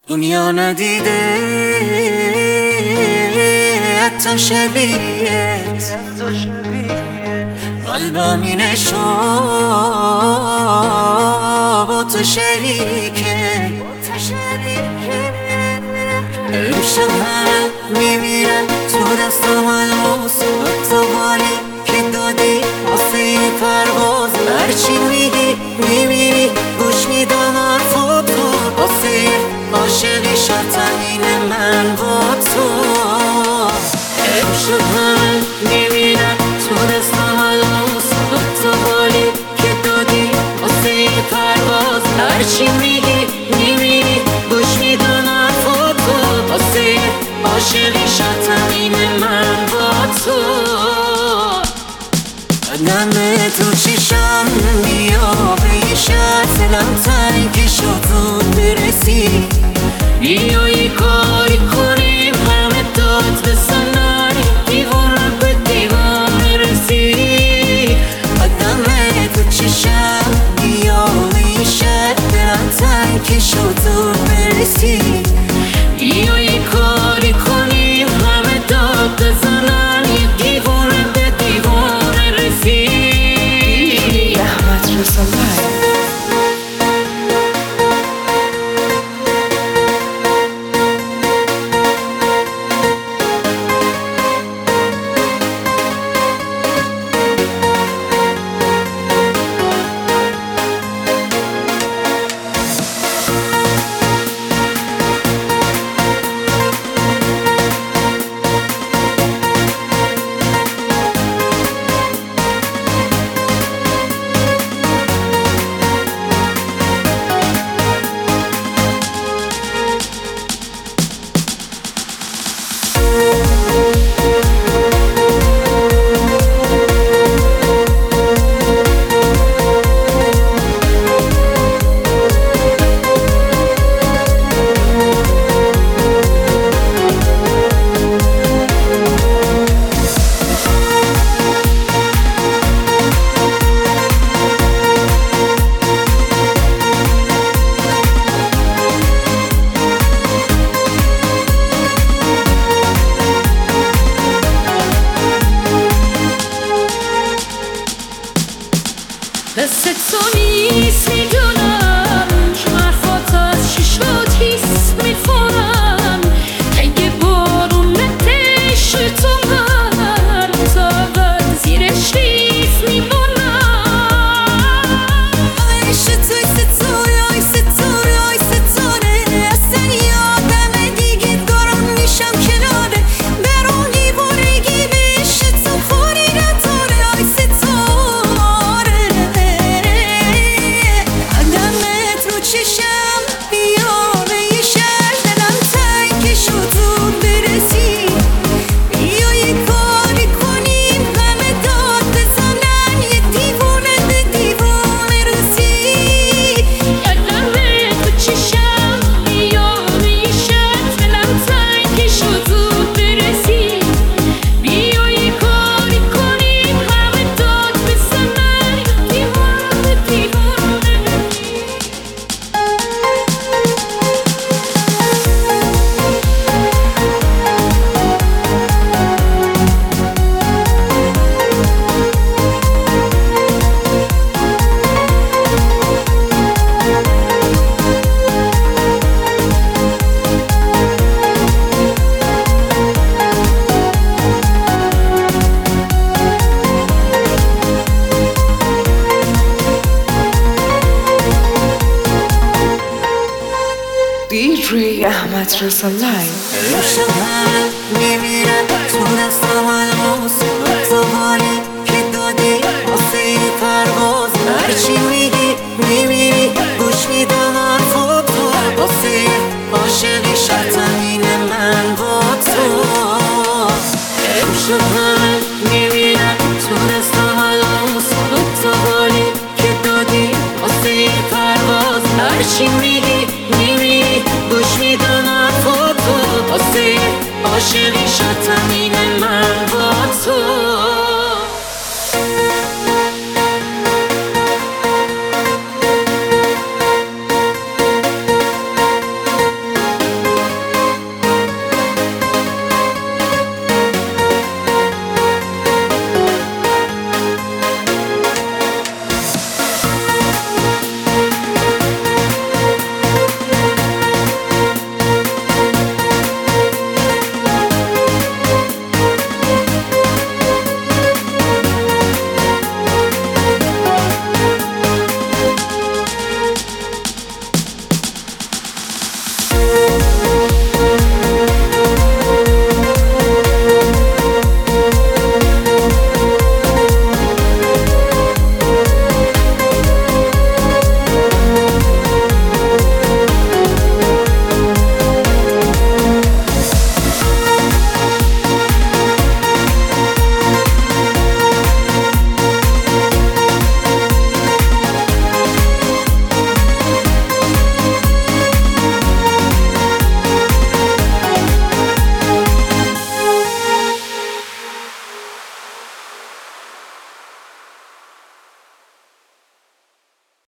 دنیا ندیده حتی شبیهت، قلبم اینه شو با تو شریکه. امشب همه میمیرن تو دستم الماس، حتی بالی که دادی واسه یه پرواز. هرچی میگی میمیری گوش میدم حرفاتو، واسه یه عاشقی شدم اینه من با تو. امشب همه میمیرن تو دستم الماس، حتی بالی که دادی واسه یه پرواز. هرچی میگی میمیری گوش میدم حرفاتو، واسه یه عاشقی شدم اینه من با تو. قدم تو چشم بیا به یه شهر دلم تنگ شد زود برسی. بیا یه کاری کنیم همه داد بزنن، دیوانه به دیوانه رسی. قدم تو چشم بیا به یه شهر دلم تنگ شد زود برسی. بیا یه کاری کنیم همه داد بزنن، دیوانه به دیوانه رسی. احمد رضا لایو. دست تو نیست میدونم، چون حرفات از چشمات حس میخورم. اگه بارون نتش تو من تا اول زیرش ریز میمونم. عشق توی ستاره های ستاره های ستاره، اصلا یادم دیگه دارم میشم کناره. برام دیوانگی به عشق تو خوری نداره های ستاره. چشم بیا به یه شهر دلم تنگ شد زود برسی. بیا یه کاری کنیم همه داد بزنن، یه دیوانه به دیوانه رسی. یادم تو چشم بیا به یه شهر دلم تنگ شد زود برسی. بیا یه کاری کنیم همه داد بزنن، یه دیوانه به دیوانه رسی. DJ احمد رضا لایو. امشب همه میمیرن تو دستم الماس، حتی بالی که دادی واسه یه پرواز. هرچی میگی میمیری گوش میدم حرفاتو، واسه یه عاشقی شدم اینه من با تو. امشب همه